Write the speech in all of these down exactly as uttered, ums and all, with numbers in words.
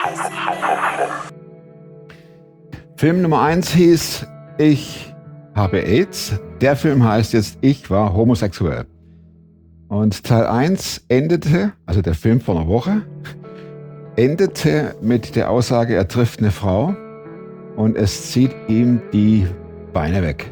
Film Nummer eins hieß Ich habe AIDS. Der Film heißt jetzt Ich war homosexuell. Und Teil eins endete, also der Film vor einer Woche, endete mit der Aussage, er trifft eine Frau und es zieht ihm die Beine weg.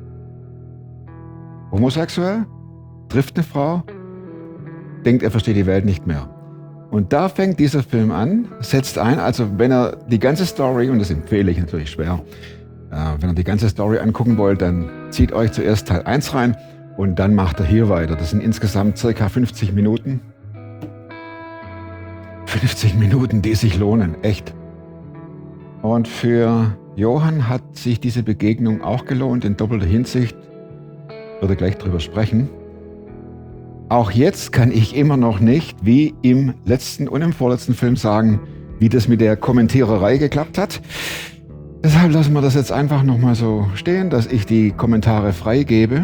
Homosexuell, trifft eine Frau, denkt, er versteht die Welt nicht mehr. Und da fängt dieser Film an, setzt ein, also wenn er die ganze Story, und das empfehle ich natürlich schwer, äh, wenn ihr die ganze Story angucken wollt, dann zieht euch zuerst Teil eins rein und dann macht er hier weiter. Das sind insgesamt circa fünfzig Minuten. fünfzig Minuten, die sich lohnen, echt. Und für Johann hat sich diese Begegnung auch gelohnt, in doppelter Hinsicht. Ich würde gleich drüber sprechen. Auch jetzt kann ich immer noch nicht, wie im letzten und im vorletzten Film, sagen, wie das mit der Kommentiererei geklappt hat. Deshalb lassen wir das jetzt einfach nochmal so stehen, dass ich die Kommentare freigebe.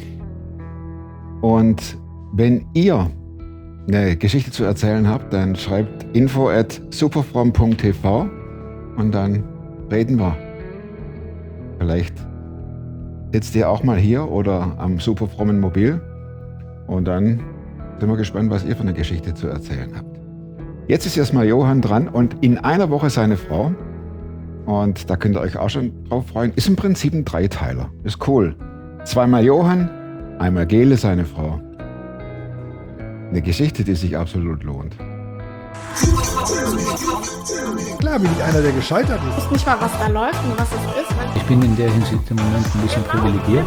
Und wenn ihr eine Geschichte zu erzählen habt, dann schreibt info at superfrom punkt t v und dann reden wir. Vielleicht sitzt ihr auch mal hier oder am superfrommen Mobil. Und dann sind wir gespannt, was ihr für eine Geschichte zu erzählen habt. Jetzt ist erstmal Johann dran und in einer Woche seine Frau. Und da könnt ihr euch auch schon drauf freuen. Ist im Prinzip ein Dreiteiler. Ist cool. Zweimal Johann, einmal Gele, seine Frau. Eine Geschichte, die sich absolut lohnt. Klar bin ich einer, der gescheitert ist. Ich weiß nicht mal, was da läuft und was es ist. Ich bin in der Hinsicht im Moment ein bisschen privilegiert.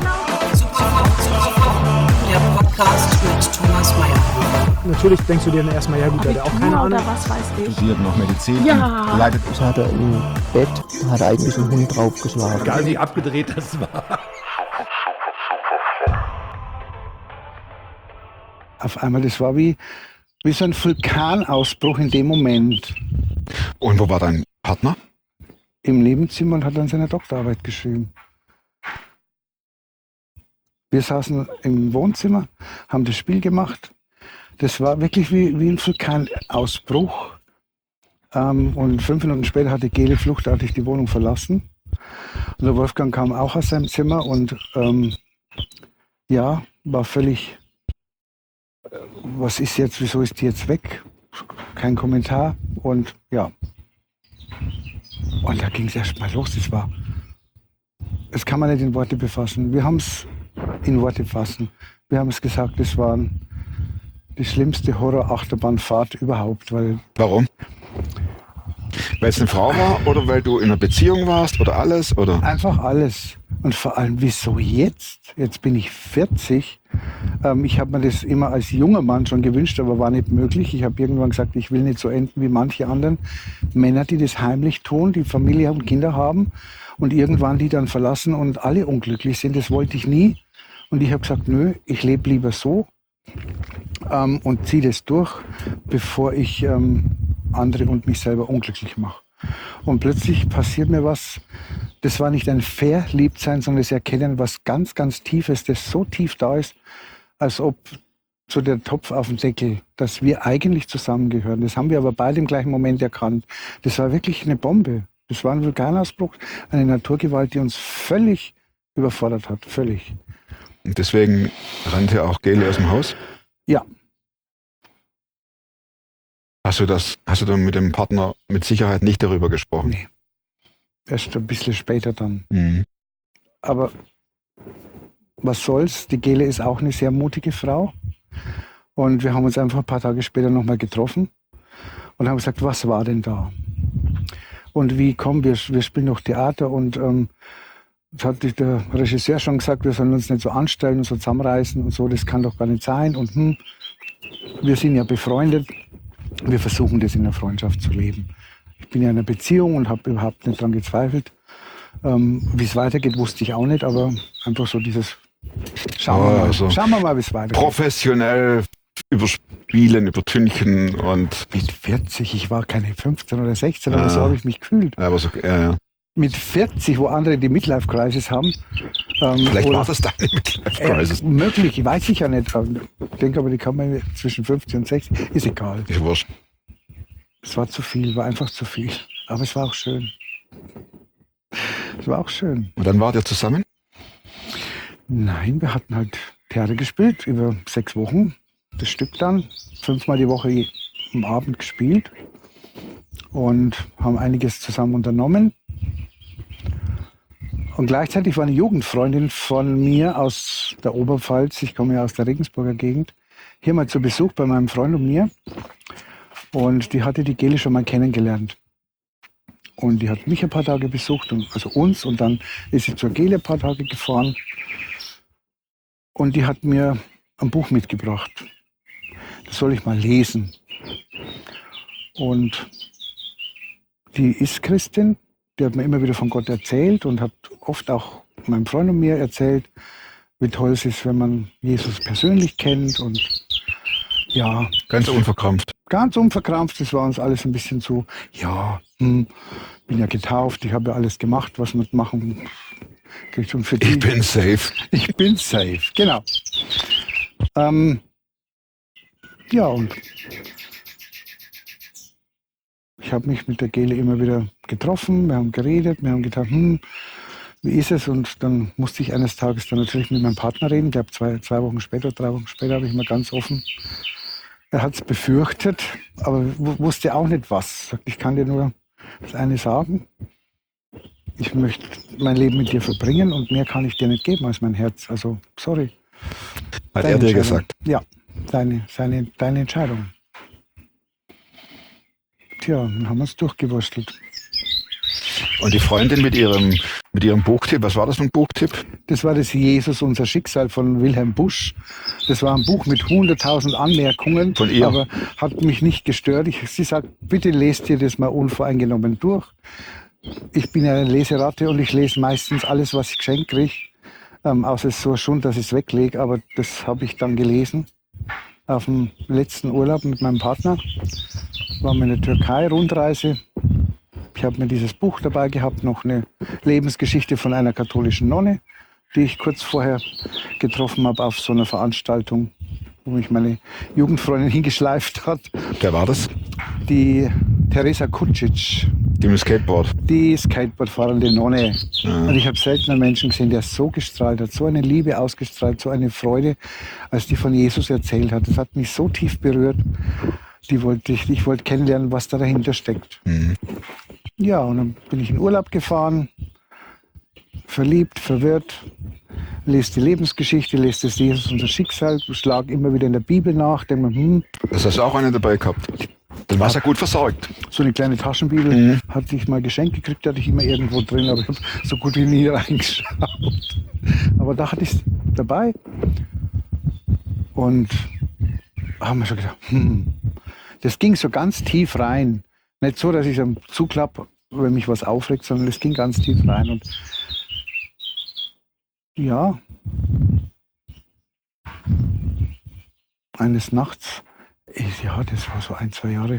Der Podcast mit Thomas Mayer. Natürlich denkst du dir dann erstmal, ja gut, der hat auch keine Ahnung. Oder was weiß ich. Studiert noch Medizin. Ja. Leidet. Das hat er im Bett, hat er eigentlich einen Hund draufgeschlagen. Egal wie abgedreht das war. Auf einmal, das war wie, wie so ein Vulkanausbruch in dem Moment. Und wo war dein Partner? Im Nebenzimmer und hat dann seine Doktorarbeit geschrieben. Wir saßen im Wohnzimmer, haben das Spiel gemacht. Das war wirklich wie, wie ein Vulkanausbruch. Ähm, und fünf Minuten später hatte Gele fluchtartig die Wohnung verlassen. Und der Wolfgang kam auch aus seinem Zimmer und ähm, ja, war völlig, äh, was ist jetzt, wieso ist die jetzt weg? Kein Kommentar und ja. Und da ging es erst mal los. Das war, das kann man nicht in Worte befassen. Wir haben es in Worte fassen. Wir haben es gesagt, das war die schlimmste Horror-Achterbahnfahrt überhaupt. Weil Warum? Weil es eine Frau war oder weil du in einer Beziehung warst oder alles? Oder? Einfach alles. Und vor allem, wieso jetzt? Jetzt bin ich vierzig. Ähm, ich habe mir das immer als junger Mann schon gewünscht, aber war nicht möglich. Ich habe irgendwann gesagt, ich will nicht so enden wie manche anderen Männer, die das heimlich tun, die Familie und Kinder haben und irgendwann die dann verlassen und alle unglücklich sind. Das wollte ich nie. Und ich habe gesagt, nö, ich lebe lieber so ähm, und ziehe das durch, bevor ich ähm, andere und mich selber unglücklich mache. Und plötzlich passiert mir was, das war nicht ein Verliebtsein, sondern das Erkennen, was ganz, ganz Tiefes, das so tief da ist, als ob so der Topf auf dem Deckel, dass wir eigentlich zusammengehören. Das haben wir aber beide im gleichen Moment erkannt. Das war wirklich eine Bombe. Das war ein Vulkanausbruch, eine Naturgewalt, die uns völlig überfordert hat, völlig. Und deswegen rannte auch Gele aus dem Haus? Ja. Hast du das, hast du dann mit dem Partner mit Sicherheit nicht darüber gesprochen? Nee. Erst ein bisschen später dann. Mhm. Aber was soll's, die Gele ist auch eine sehr mutige Frau. Und wir haben uns einfach ein paar Tage später nochmal getroffen und haben gesagt, was war denn da? Und wie, komm, wir, wir spielen noch Theater und ähm, das hat der Regisseur schon gesagt, wir sollen uns nicht so anstellen und so zusammenreißen und so, das kann doch gar nicht sein. Und hm, wir sind ja befreundet, wir versuchen das in der Freundschaft zu leben. Ich bin ja in einer Beziehung und habe überhaupt nicht daran gezweifelt. Ähm, wie es weitergeht, wusste ich auch nicht, aber einfach so dieses, schauen wir mal, also schauen wir mal, wie es weitergeht. Professionell überspielen, übertünchen und... Mit vierzig, ich war keine fünfzehn oder sechzehn, Ja. aber so habe ich mich gefühlt. Ja, aber so, ja, ja. Mit vierzig, wo andere die Midlife-Crisis haben. Ähm, Vielleicht oder- war das deine Midlife-Crisis. Äh, möglich, weiß ich ja nicht. Ich denke aber, die kann man zwischen fünfzig und sechzig, ist egal. Ist wurscht. Es war zu viel, war einfach zu viel. Aber es war auch schön. Es war auch schön. Und dann wart ihr zusammen? Nein, wir hatten halt Theater gespielt, über sechs Wochen. Das Stück dann, fünfmal die Woche je- am Abend gespielt. Und haben einiges zusammen unternommen. Und gleichzeitig war eine Jugendfreundin von mir aus der Oberpfalz, ich komme ja aus der Regensburger Gegend, hier mal zu Besuch bei meinem Freund und mir. Und die hatte die Geli schon mal kennengelernt. Und die hat mich ein paar Tage besucht, und, also uns, und dann ist sie zur Geli ein paar Tage gefahren. Und die hat mir ein Buch mitgebracht. Das soll ich mal lesen. Und die ist Christin, die hat mir immer wieder von Gott erzählt und hat oft auch meinem Freund und mir erzählt, wie toll es ist, wenn man Jesus persönlich kennt. Und ja, Ganz unverkrampft. ganz unverkrampft, das war uns alles ein bisschen so, ja, hm, bin ja getauft, ich habe ja alles gemacht, was man machen kriegt. Und für die, Ich bin safe. ich bin safe, genau. Ähm, ja, und ich habe mich mit der Gele immer wieder getroffen, wir haben geredet, wir haben gedacht, hm, wie ist es? Und dann musste ich eines Tages dann natürlich mit meinem Partner reden. Der hat zwei, zwei Wochen später, drei Wochen später, habe ich mal ganz offen, er hat es befürchtet, aber w- wusste auch nicht was. Sagt, ich kann dir nur das eine sagen. Ich möchte mein Leben mit dir verbringen und mehr kann ich dir nicht geben als mein Herz. Also, sorry. Hat Deine er dir Entscheidung. gesagt. Ja, deine, seine, deine Entscheidung. Tja, dann haben wir uns durchgewurstelt. Und die Freundin mit ihrem, mit ihrem Buchtipp, was war das für ein Buchtipp? Das war das Jesus, unser Schicksal von Wilhelm Busch. Das war ein Buch mit hunderttausend Anmerkungen, Von ihr? aber hat mich nicht gestört. Ich, sie sagt, bitte lest dir das mal unvoreingenommen durch. Ich bin ja eine Leseratte und ich lese meistens alles, was ich geschenkt kriege. Ähm, außer es ist so schon, dass ich es weglege, aber das habe ich dann gelesen. Auf dem letzten Urlaub mit meinem Partner. Waren wir in der Türkei, Rundreise. Ich habe mir dieses Buch dabei gehabt, noch eine Lebensgeschichte von einer katholischen Nonne, die ich kurz vorher getroffen habe auf so einer Veranstaltung, wo mich meine Jugendfreundin hingeschleift hat. Wer war das? Die Teresa Kucic, Die mit dem Skateboard. die Skateboardfahrende Nonne. Ja. Und ich habe selten einen Menschen gesehen, der so gestrahlt hat, so eine Liebe ausgestrahlt, so eine Freude, als die von Jesus erzählt hat. Das hat mich so tief berührt. Die wollte ich, ich wollte kennenlernen, was da dahinter steckt. Mhm. Ja, und dann bin ich in Urlaub gefahren, verliebt, verwirrt, lese die Lebensgeschichte, lese das Jesus, unser Schicksal, schlag immer wieder in der Bibel nach, denke mir, hm, Das hast du auch eine dabei gehabt. Dann warst du ja gut versorgt. so eine kleine Taschenbibel Mhm. hatte ich mal geschenkt gekriegt, hatte ich immer irgendwo drin, aber ich habe so gut wie nie reingeschaut. Aber da hatte ich es dabei und haben wir schon gedacht, hm, das ging so ganz tief rein. Nicht so, dass ich es zuklappe, wenn mich was aufregt, sondern es ging ganz tief rein. Und ja, eines Nachts, ich- ja, das war so ein, zwei Jahre,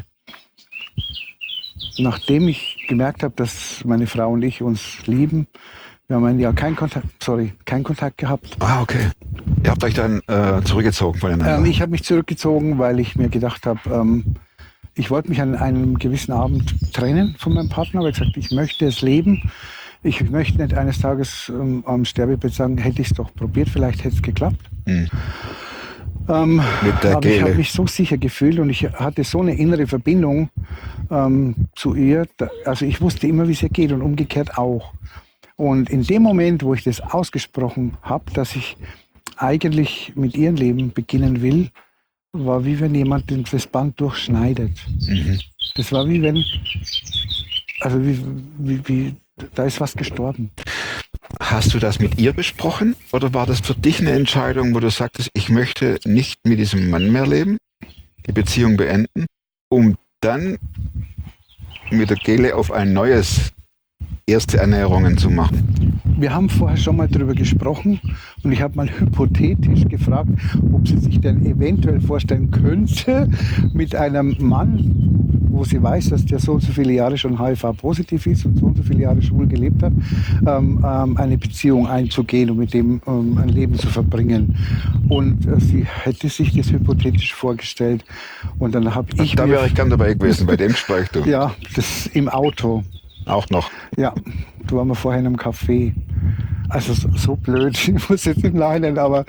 nachdem ich gemerkt habe, dass meine Frau und ich uns lieben, wir haben ein Jahr keinen Kontakt, sorry, keinen Kontakt gehabt. Ah, okay. Ihr habt euch dann äh, zurückgezogen voneinander. Ähm, ich habe mich zurückgezogen, weil ich mir gedacht habe, ähm, ich wollte mich an einem gewissen Abend trennen von meinem Partner, aber ich gesagt, ich möchte es leben. Ich möchte nicht eines Tages ähm, am Sterbebett sagen, hätte ich es doch probiert, vielleicht hätte es geklappt. Mhm. Ähm, Mit der aber ich habe Gele. mich so sicher gefühlt und ich hatte so eine innere Verbindung ähm, zu ihr. Da, also ich wusste immer, wie es ihr geht und umgekehrt auch. Und in dem Moment, wo ich das ausgesprochen habe, dass ich eigentlich mit ihrem Leben beginnen will, war wie wenn jemand das Band durchschneidet. Mhm. Das war wie wenn, also wie, wie, wie da ist was gestorben. Hast du das mit ihr besprochen oder war das für dich eine Entscheidung, wo du sagtest, ich möchte nicht mit diesem Mann mehr leben, die Beziehung beenden, um dann mit der Gele auf ein neues erste Ernährungen zu machen? Wir haben vorher schon mal darüber gesprochen und ich habe mal hypothetisch gefragt, ob sie sich denn eventuell vorstellen könnte, mit einem Mann, wo sie weiß, dass der so und so viele Jahre schon H I V-positiv ist und so und so viele Jahre schwul gelebt hat, ähm, ähm, eine Beziehung einzugehen und mit dem ähm, ein Leben zu verbringen. Und äh, sie hätte sich das hypothetisch vorgestellt. Und dann habe ich Da mir- wäre ich gern dabei gewesen, bei dem Gespräch, du. Ja, das im Auto. Auch noch. Ja, da waren wir vorher in einem Café. Also so, so blöd, ich muss jetzt im Nachhinein, aber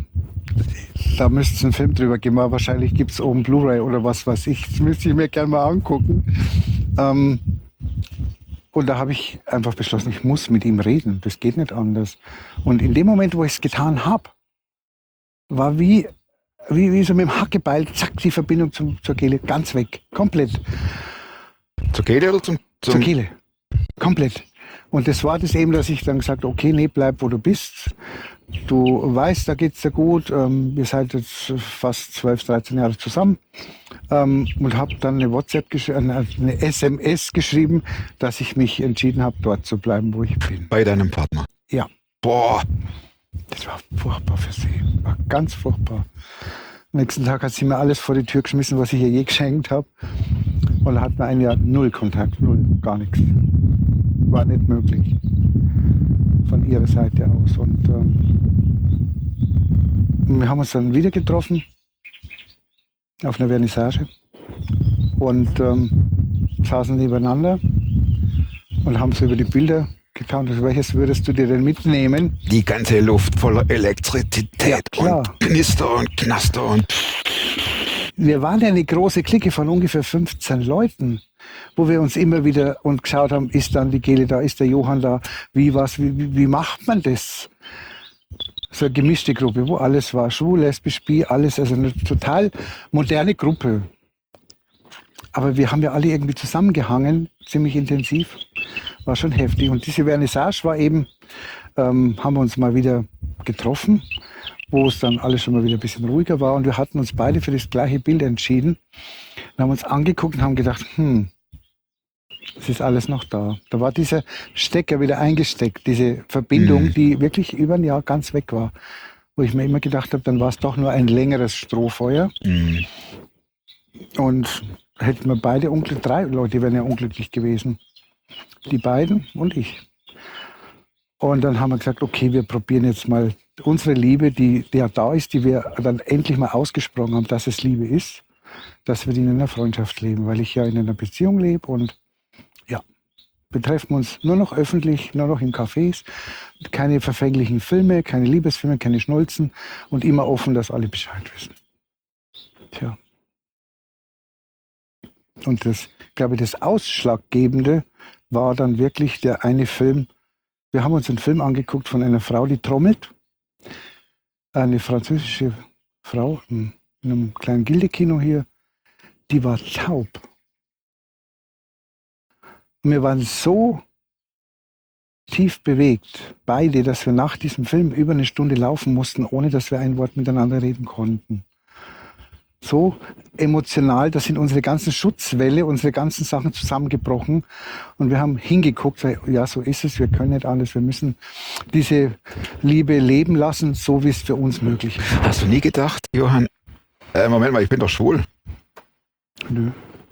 da müsste es einen Film drüber geben. Aber wahrscheinlich gibt es oben Blu-ray oder was weiß ich. Das müsste ich mir gerne mal angucken. Ähm, und da habe ich einfach beschlossen, ich muss mit ihm reden. Das geht nicht anders. Und in dem Moment, wo ich es getan habe, war wie, wie, wie so mit dem Hackebeil, zack, die Verbindung zum, zur Kehle ganz weg. Komplett. Zur Kehle oder zum... zum Zur Kehle. Komplett. Und das war das eben, dass ich dann gesagt habe, okay, nee, bleib, wo du bist. Du weißt, da geht's dir gut. Ähm, wir seid jetzt fast zwölf, dreizehn Jahre zusammen. Ähm, und habe dann eine WhatsApp, gesch- eine, eine S M S geschrieben, dass ich mich entschieden habe, dort zu bleiben, wo ich bin. bei deinem Partner. Ja, Boah, das war furchtbar für sie. War ganz furchtbar. Am nächsten Tag hat sie mir alles vor die Tür geschmissen, was ich ihr je geschenkt habe. Und da hatten wir ein Jahr null Kontakt, null, gar nichts. War nicht möglich. Von ihrer Seite aus. Und ähm, wir haben uns dann wieder getroffen auf einer Vernissage und ähm, saßen nebeneinander und haben so über die Bilder gekannt. Also, welches würdest du dir denn mitnehmen? die ganze Luft voller Elektrizität Ja, klar. und Knister und Knaster und... Wir waren ja eine große Clique von ungefähr fünfzehn Leuten, wo wir uns immer wieder und geschaut haben, ist dann die Gele da, ist der Johann da, wie was, wie, wie, wie macht man das? So eine gemischte Gruppe, wo alles war, schwul, lesbisch, bi, alles, also eine total moderne Gruppe. Aber wir haben ja alle irgendwie zusammengehangen, ziemlich intensiv, war schon heftig. Und diese Vernissage war eben, ähm, haben wir uns mal wieder getroffen, wo es dann alles schon mal wieder ein bisschen ruhiger war. Und wir hatten uns beide für das gleiche Bild entschieden. Wir haben uns angeguckt und haben gedacht, hm, es ist alles noch da. Da war dieser Stecker wieder eingesteckt, diese Verbindung, Mhm. die wirklich über ein Jahr ganz weg war. Wo ich mir immer gedacht habe, dann war es doch nur ein längeres Strohfeuer. Mhm. Und hätten wir beide unglücklich, drei Leute wären ja unglücklich gewesen. Die beiden und ich. Und dann haben wir gesagt, okay, wir probieren jetzt mal unsere Liebe, die, die ja da ist, die wir dann endlich mal ausgesprochen haben, dass es Liebe ist, dass wir die in einer Freundschaft leben, weil ich ja in einer Beziehung lebe und ja, wir treffen uns nur noch öffentlich, nur noch in Cafés, keine verfänglichen Filme, keine Liebesfilme, keine Schnulzen und immer offen, dass alle Bescheid wissen. Tja. Und das, glaube ich, das Ausschlaggebende war dann wirklich der eine Film. Wir haben uns einen Film angeguckt von einer Frau, die trommelt. Eine französische Frau in einem kleinen Gildekino hier. Die war taub. Und wir waren so tief bewegt, beide, dass wir nach diesem Film über eine Stunde laufen mussten, ohne dass wir ein Wort miteinander reden konnten. So emotional, da sind unsere ganzen Schutzwelle, unsere ganzen Sachen zusammengebrochen. Und wir haben hingeguckt, weil, ja, so ist es, wir können nicht alles. Wir müssen diese Liebe leben lassen, so wie es für uns möglich ist. Hast du nie gedacht, Johann, äh, Moment mal, ich bin doch schwul. Nö.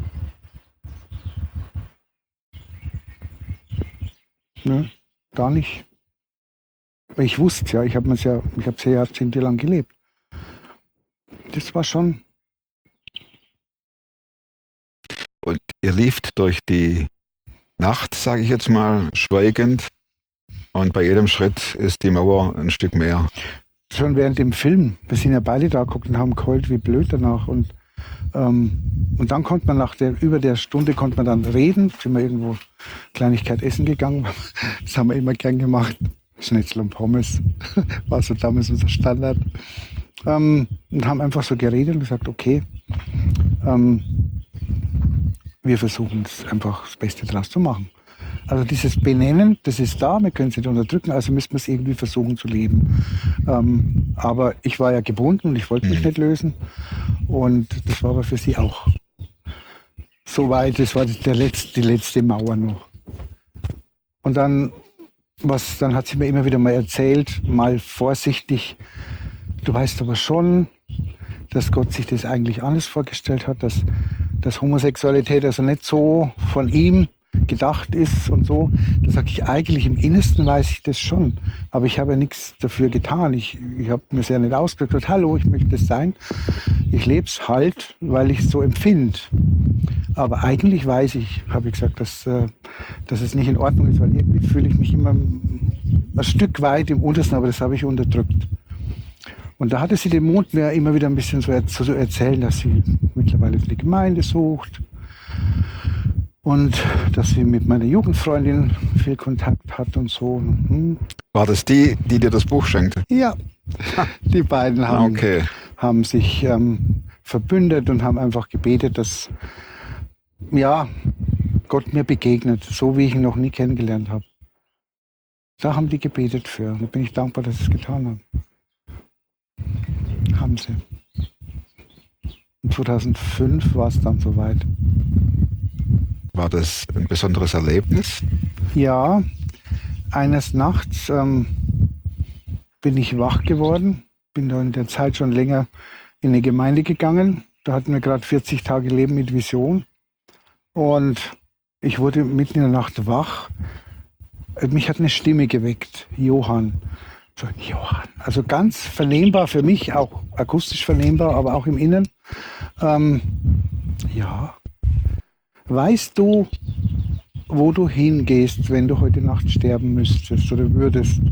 Nö, gar nicht. Weil ich wusste es ja, ich habe es ja, ich habe es ja jahrzehntelang gelebt. Das war schon. Und ihr lieft durch die Nacht, sage ich jetzt mal, schweigend. Und bei jedem Schritt ist die Mauer ein Stück mehr. Schon während dem Film, wir sind ja beide da geguckt und haben geheult wie blöd danach. Und, ähm, und dann konnte man nach der, über der Stunde konnte man dann reden, sind wir irgendwo Kleinigkeit essen gegangen. Das haben wir immer gern gemacht. Schnitzel und Pommes, war so damals unser Standard. Ähm, und haben einfach so geredet und gesagt, okay, ähm, wir versuchen es einfach das Beste draus zu machen. Also dieses Benennen, das ist da, wir können es nicht unterdrücken, also müssen wir es irgendwie versuchen zu leben. Ähm, aber ich war ja gebunden und ich wollte mich Mhm. nicht lösen. Und das war aber für sie auch so weit, das war der letzte, die letzte Mauer noch. Und dann, was, dann hat sie mir immer wieder mal erzählt, mal vorsichtig, du weißt aber schon, dass Gott sich das eigentlich anders vorgestellt hat, dass dass Homosexualität also nicht so von ihm gedacht ist und so. Da sage ich, eigentlich im Innersten weiß ich das schon. Aber ich habe ja nichts dafür getan. Ich, ich habe mir sehr nicht ausgedrückt, hallo, ich möchte das sein. Ich lebe es halt, weil ich es so empfinde. Aber eigentlich weiß ich, habe ich gesagt, dass, äh, dass es nicht in Ordnung ist, weil irgendwie fühle ich mich immer ein Stück weit im Untersten, aber das habe ich unterdrückt. Und da hatte sie den Mut, mir immer wieder ein bisschen so zu so erzählen, dass sie mittlerweile für die Gemeinde sucht und dass sie mit meiner Jugendfreundin viel Kontakt hat und so. Hm. War das die, die dir das Buch schenkte? Ja, die beiden haben, Okay. haben sich ähm, verbündet und haben einfach gebetet, dass ja, Gott mir begegnet, so wie ich ihn noch nie kennengelernt habe. Da haben die gebetet für. Da bin ich dankbar, dass sie es getan haben. Haben sie. Und zweitausendfünf war es dann soweit. War das ein besonderes Erlebnis? Ja, eines Nachts ähm, bin ich wach geworden. Bin da in der Zeit schon länger in eine Gemeinde gegangen. Da hatten wir gerade vierzig Tage Leben mit Vision. Und ich wurde mitten in der Nacht wach. Mich hat eine Stimme geweckt, Johann. So, Johann. Also ganz vernehmbar für mich, auch akustisch vernehmbar, aber auch im Inneren. Ähm, ja. Weißt du, wo du hingehst, wenn du heute Nacht sterben müsstest oder würdest?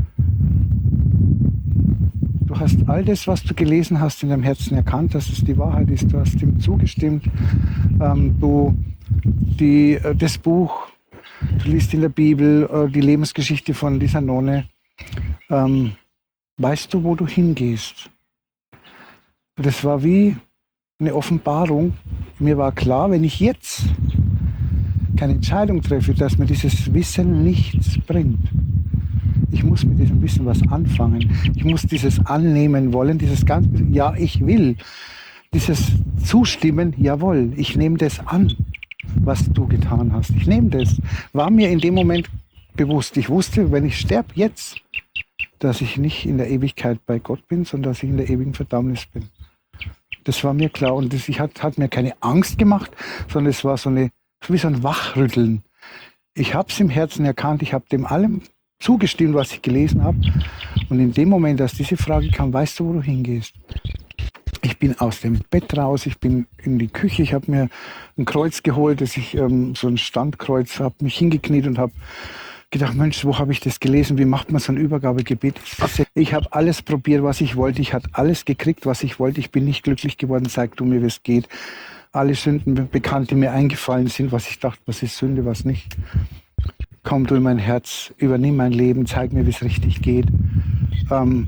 Du hast all das, was du gelesen hast, in deinem Herzen erkannt, dass es die Wahrheit ist. Du hast ihm zugestimmt. Ähm, du, die, äh, das Buch, du liest in der Bibel äh, die Lebensgeschichte von dieser Nonne. Ähm, weißt du, wo du hingehst? Das war wie eine Offenbarung. Mir war klar, wenn ich jetzt keine Entscheidung treffe, dass mir dieses Wissen nichts bringt. Ich muss mit diesem Wissen was anfangen. Ich muss dieses annehmen wollen, dieses ganze, ja, ich will. Dieses Zustimmen, jawohl, ich nehme das an, was du getan hast. Ich nehme das. War mir in dem Moment bewusst. Ich wusste, wenn ich sterbe jetzt, dass ich nicht in der Ewigkeit bei Gott bin, sondern dass ich in der ewigen Verdammnis bin. Das war mir klar. Und das ich hat, hat mir keine Angst gemacht, sondern es war so eine, wie so ein Wachrütteln. Ich habe es im Herzen erkannt, ich habe dem allem zugestimmt, was ich gelesen habe. Und in dem Moment, als diese Frage kam, weißt du, wo du hingehst? Ich bin aus dem Bett raus, ich bin in die Küche, ich habe mir ein Kreuz geholt, das ich, ähm, so ein Standkreuz, habe mich hingekniet und habe gedacht, Mensch, wo habe ich das gelesen? Wie macht man so ein Übergabegebet? Ich habe alles probiert, was ich wollte. Ich habe alles gekriegt, was ich wollte. Ich bin nicht glücklich geworden. Zeig du mir, wie es geht. Alle Sünden bekannt, die mir eingefallen sind, was ich dachte, was ist Sünde, was nicht. Komm du in mein Herz, übernimm mein Leben, zeig mir, wie es richtig geht. Ähm,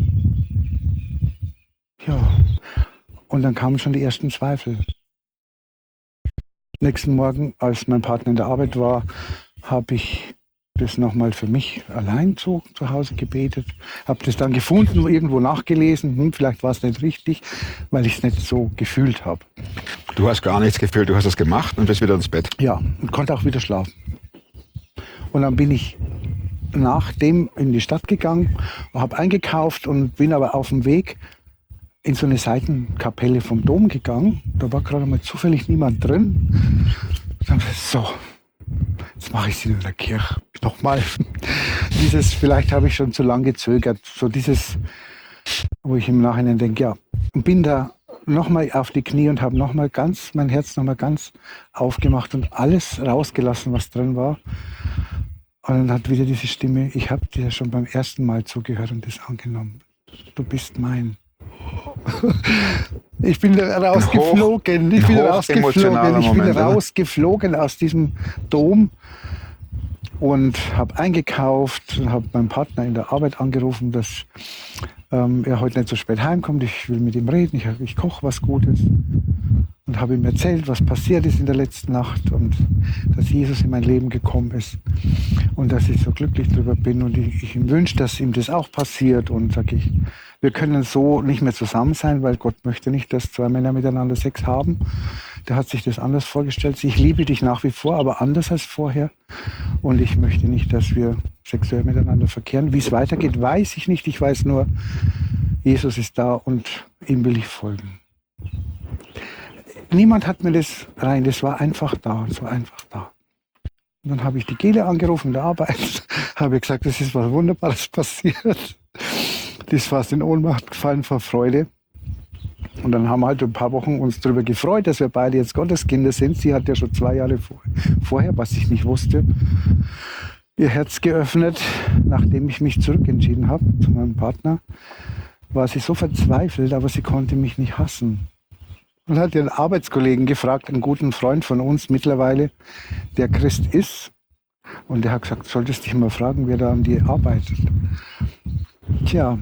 ja, und dann kamen schon die ersten Zweifel. Nächsten Morgen, als mein Partner in der Arbeit war, habe ich das nochmal für mich allein zu, zu Hause gebetet. Habe das dann gefunden, irgendwo nachgelesen. Hm, vielleicht war es nicht richtig, weil ich es nicht so gefühlt habe. Du hast gar nichts gefühlt, du hast es gemacht und bist wieder ins Bett. Ja, und konnte auch wieder schlafen. Und dann bin ich nach dem in die Stadt gegangen, habe eingekauft und bin aber auf dem Weg in so eine Seitenkapelle vom Dom gegangen. Da war gerade mal zufällig niemand drin. Dann so, jetzt mache ich es in der Kirche. Nochmal. Dieses, vielleicht habe ich schon zu lange gezögert. So dieses, wo ich im Nachhinein denke, ja. Und bin da nochmal auf die Knie und habe nochmal ganz, mein Herz nochmal ganz aufgemacht und alles rausgelassen, was drin war. Und dann hat wieder diese Stimme, ich habe dir schon beim ersten Mal zugehört und das angenommen. Du bist mein. Ich bin rausgeflogen, ich bin rausgeflogen, ich bin rausgeflogen aus diesem Dom und habe eingekauft und habe meinen Partner in der Arbeit angerufen, dass ähm, er heute nicht so spät heimkommt. Ich will mit ihm reden, ich, ich koche was Gutes und habe ihm erzählt, was passiert ist in der letzten Nacht und dass Jesus in mein Leben gekommen ist und dass ich so glücklich darüber bin und ich, ich ihm wünsche, dass ihm das auch passiert und sage ich, wir können so nicht mehr zusammen sein, weil Gott möchte nicht, dass zwei Männer miteinander Sex haben. Der hat sich das anders vorgestellt. Ich liebe dich nach wie vor, aber anders als vorher. Und ich möchte nicht, dass wir sexuell miteinander verkehren. Wie es weitergeht, weiß ich nicht. Ich weiß nur, Jesus ist da und ihm will ich folgen. niemand hat mir das rein, das war einfach da, das war einfach da. Und dann habe ich die Gele angerufen in der Arbeit, habe gesagt, das ist was Wunderbares passiert. Die ist fast in Ohnmacht gefallen vor Freude. Und dann haben wir halt ein paar Wochen uns darüber gefreut, dass wir beide jetzt Gotteskinder sind. Sie hat ja schon zwei Jahre vor, vorher, was ich nicht wusste, ihr Herz geöffnet, nachdem ich mich zurückentschieden habe zu meinem Partner. War sie so verzweifelt, aber sie konnte mich nicht hassen. Und hat ihren Arbeitskollegen gefragt, einen guten Freund von uns mittlerweile, der Christ ist. Und der hat gesagt, solltest dich mal fragen, wer da an dir arbeitet. Tja.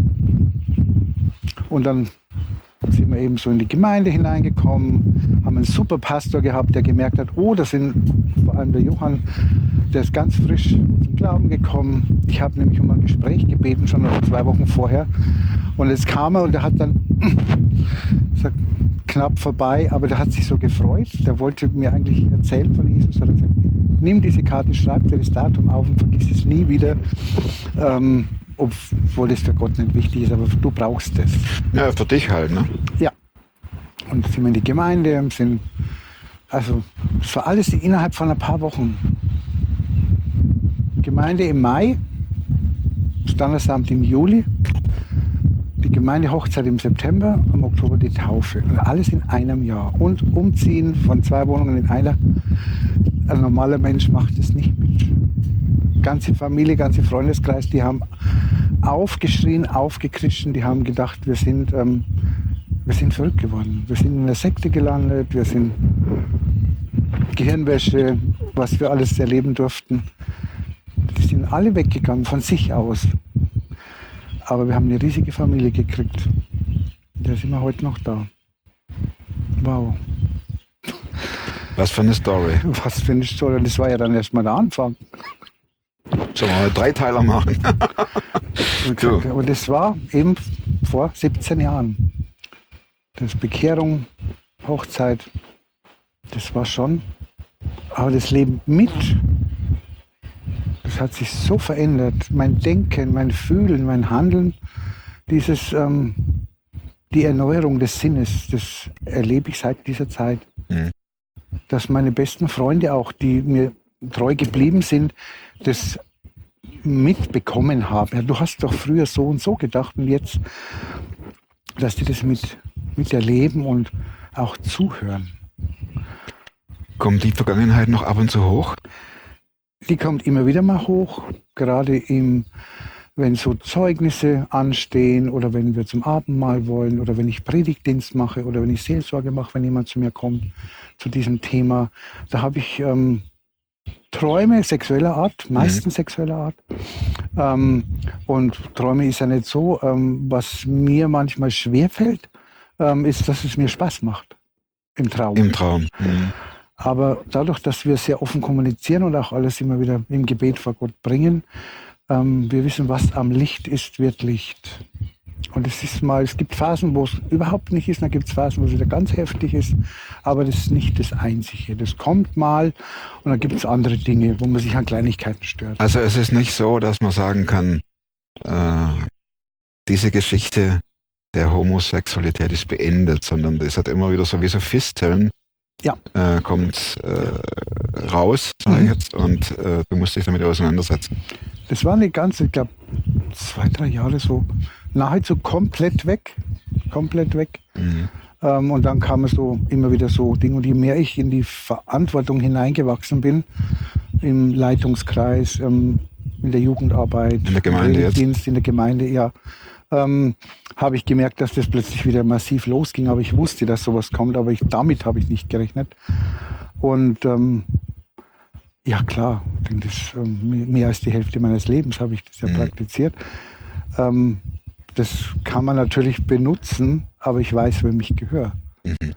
Und dann sind wir eben so in die Gemeinde hineingekommen, haben einen super Pastor gehabt, der gemerkt hat, oh, das sind vor allem der Johann, der ist ganz frisch zum Glauben gekommen. Ich habe nämlich um ein Gespräch gebeten, schon noch zwei Wochen vorher. Und jetzt kam er und er hat dann gesagt, knapp vorbei, aber der hat sich so gefreut. Der wollte mir eigentlich erzählen von Jesus. Er hat gesagt, nimm diese Karte, schreib dir das Datum auf und vergiss es nie wieder. Ähm, obwohl das für Gott nicht wichtig ist, aber du brauchst es. Ja, für dich halt, ne? Ja. Und sind wir in die Gemeinde, sind, also es war alles innerhalb von ein paar Wochen. Gemeinde im Mai, Standesamt im Juli, die Gemeindehochzeit im September, im Oktober die Taufe. Und alles in einem Jahr. Und umziehen von zwei Wohnungen in einer. Ein normaler Mensch macht es nicht mit. Ganze Familie, ganze Freundeskreis, die haben aufgeschrien, aufgekrischen, die haben gedacht, wir sind, ähm, wir sind verrückt geworden. Wir sind in einer Sekte gelandet, wir sind Gehirnwäsche, was wir alles erleben durften. Die sind alle weggegangen von sich aus. Aber wir haben eine riesige Familie gekriegt. Da sind wir heute noch da. Wow. Was für eine Story. Was für eine Story. Das war ja dann erstmal der Anfang. Sollen wir mal Dreiteiler machen? So. Und das war eben vor siebzehn Jahren. Das Bekehrung, Hochzeit, das war schon. Aber das Leben mit, das hat sich so verändert. Mein Denken, mein Fühlen, mein Handeln, dieses, ähm, die Erneuerung des Sinnes, das erlebe ich seit dieser Zeit. Mhm. Dass meine besten Freunde auch, die mir treu geblieben sind, das mitbekommen haben. Ja, du hast doch früher so und so gedacht und jetzt, dass die das mit, miterleben und auch zuhören. Kommt die Vergangenheit noch ab und zu hoch? Die kommt immer wieder mal hoch, gerade im, wenn so Zeugnisse anstehen oder wenn wir zum Abendmahl wollen oder wenn ich Predigtdienst mache oder wenn ich Seelsorge mache, wenn jemand zu mir kommt zu diesem Thema. Da habe ich ähm, Träume sexueller Art, meistens mhm. sexueller Art. Ähm, und Träume ist ja nicht so. Ähm, was mir manchmal schwerfällt, ähm, ist, dass es mir Spaß macht im Traum. Im Traum. Mhm. Aber dadurch, dass wir sehr offen kommunizieren und auch alles immer wieder im Gebet vor Gott bringen, ähm, wir wissen, was am Licht ist, wird Licht. Und es ist mal, es gibt Phasen, wo es überhaupt nicht ist, dann gibt es Phasen, wo es wieder ganz heftig ist, aber das ist nicht das Einzige. Das kommt mal und dann gibt es andere Dinge, wo man sich an Kleinigkeiten stört. Also es ist nicht so, dass man sagen kann, äh, diese Geschichte der Homosexualität ist beendet, sondern es hat immer wieder so wie so Fisteln, ja. äh, kommt äh, raus, sag ich mhm. jetzt, und äh, du musst dich damit auseinandersetzen. Das war eine ganze, ich glaube, zwei, drei Jahre so nahezu komplett weg, komplett weg. Mhm. Ähm, und dann kamen so immer wieder so Dinge. Und je mehr ich in die Verantwortung hineingewachsen bin, im Leitungskreis, ähm, in der Jugendarbeit, in der Gemeinde, im Dienst, in der Gemeinde, ja, ähm, habe ich gemerkt, dass das plötzlich wieder massiv losging. Aber ich wusste, dass sowas kommt, aber ich, damit habe ich nicht gerechnet. Und ähm, ja klar, ich denke, das, ähm, mehr als die Hälfte meines Lebens habe ich das ja mhm. praktiziert. Ähm, das kann man natürlich benutzen, aber ich weiß, wem ich gehöre. Mhm.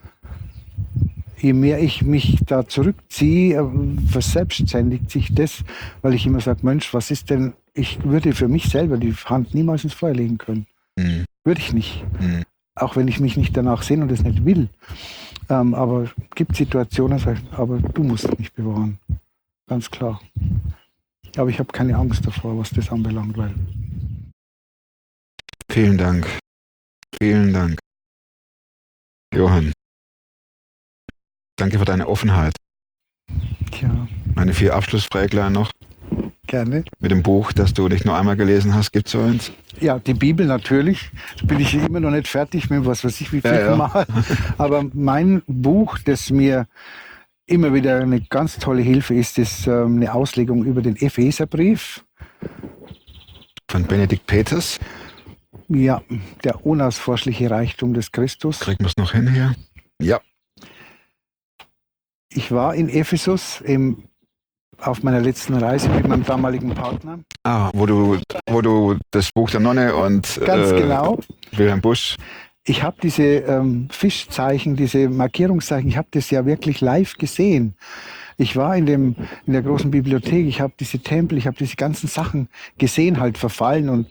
Je mehr ich mich da zurückziehe, äh, verselbstständigt sich das, weil ich immer sage, Mensch, was ist denn, ich würde für mich selber die Hand niemals ins Feuer legen können. Mhm. Würde ich nicht. Mhm. Auch wenn ich mich nicht danach sehne und es nicht will. Ähm, aber es gibt Situationen, aber du musst mich bewahren. Ganz klar. Aber ich habe keine Angst davor, was das anbelangt. Weil Vielen Dank. Vielen Dank. Johann. Danke für deine Offenheit. Tja, Meine vier Abschlussfräglein noch gerne. mit dem Buch, das du nicht nur einmal gelesen hast. Gibt es so eins? Ja, die Bibel natürlich. Da bin ich immer noch nicht fertig mit was weiß ich wie viel Ja, ja. Mal. Aber mein Buch, das mir immer wieder eine ganz tolle Hilfe ist, ist ähm, eine Auslegung über den Epheserbrief. Von Benedikt Peters. Ja, der unausforschliche Reichtum des Christus. Kriegen wir es noch hin hier? Ja. Ich war in Ephesus im, auf meiner letzten Reise mit meinem damaligen Partner. Ah, wo du, wo du das Buch der Nonne und Ganz äh, genau. Wilhelm Busch. Ich habe diese ähm, Fischzeichen, diese Markierungszeichen, ich habe das ja wirklich live gesehen. Ich war in, dem, in der großen Bibliothek, ich habe diese Tempel, ich habe diese ganzen Sachen gesehen, halt verfallen. Und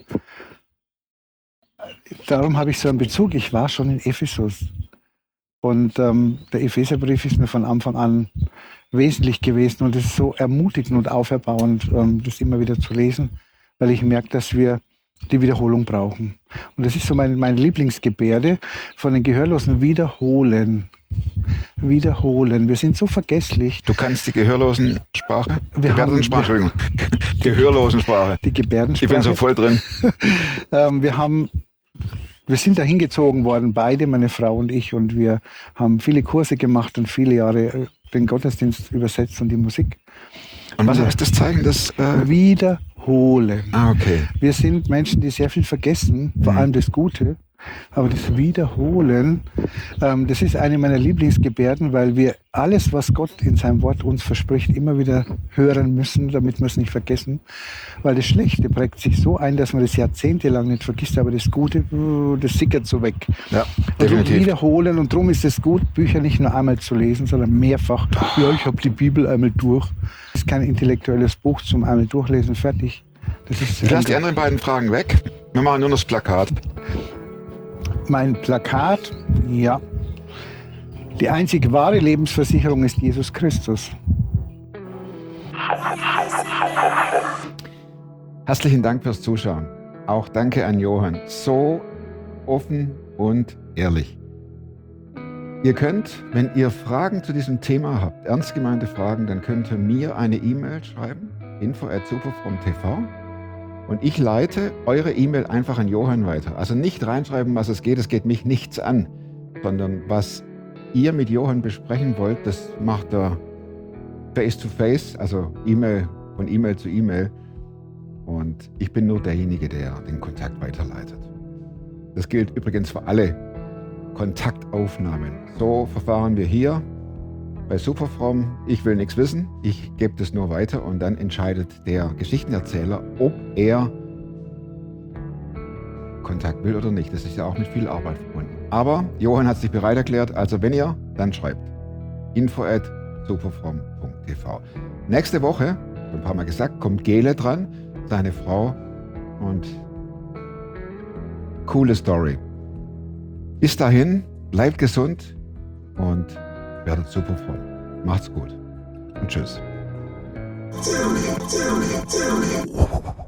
darum habe ich so einen Bezug. Ich war schon in Ephesus. Und ähm, der Epheserbrief ist mir von Anfang an wesentlich gewesen. Und es ist so ermutigend und auferbauend, ähm, das immer wieder zu lesen, weil ich merke, dass wir die Wiederholung brauchen. Und das ist so mein, meine Lieblingsgebärde von den Gehörlosen: wiederholen. Wiederholen. Wir sind so vergesslich. Du kannst die Gehörlosensprache? Wir Gebärdensprache, Entschuldigung. Gehörlosensprache. Die Gebärdensprache. Ich bin so voll drin. ähm, wir haben, wir sind da hingezogen worden, beide, meine Frau und ich, und wir haben viele Kurse gemacht und viele Jahre den Gottesdienst übersetzt und die Musik. Und was heißt das Zeichen? Das, äh Wiederholen. ah, okay. Wir sind Menschen, die sehr viel vergessen, vor Mhm. allem das Gute. Aber das Wiederholen, ähm, das ist eine meiner Lieblingsgebärden, weil wir alles, was Gott in seinem Wort uns verspricht, immer wieder hören müssen, damit wir es nicht vergessen. Weil das Schlechte prägt sich so ein, dass man das jahrzehntelang nicht vergisst, aber das Gute, uh, das sickert so weg. Ja, Und definitiv. wiederholen, und darum ist es gut, Bücher nicht nur einmal zu lesen, sondern mehrfach. Ja, ich habe die Bibel einmal durch. Das ist kein intellektuelles Buch zum einmal durchlesen, fertig. Das ist Ich lasse die anderen beiden Fragen weg. Wir machen nur noch das Plakat. mein Plakat, ja. Die einzig wahre Lebensversicherung ist Jesus Christus. Herzlichen Dank fürs Zuschauen. Auch danke an Johann. So offen und ehrlich. Ihr könnt, wenn ihr Fragen zu diesem Thema habt, ernst gemeinte Fragen, dann könnt ihr mir eine E-Mail schreiben, info at superfrom punkt t v. Und ich leite eure E-Mail einfach an Johann weiter. Also nicht reinschreiben, was es geht, es geht mich nichts an, sondern was ihr mit Johann besprechen wollt, das macht er face-to-face, also E-Mail von E-Mail zu E-Mail. Und ich bin nur derjenige, der den Kontakt weiterleitet. Das gilt übrigens für alle Kontaktaufnahmen. So verfahren wir hier bei Superfrom. Ich will nichts wissen, ich gebe das nur weiter und dann entscheidet der Geschichtenerzähler, ob er Kontakt will oder nicht. Das ist ja auch mit viel Arbeit verbunden. Aber Johann hat sich bereit erklärt, also wenn ihr, dann schreibt info at superfrom punkt t v. Nächste Woche, schon ein paar Mal gesagt, kommt Gele dran, seine Frau, und coole Story. Bis dahin, bleibt gesund und werdet superfromm. Macht's gut und tschüss.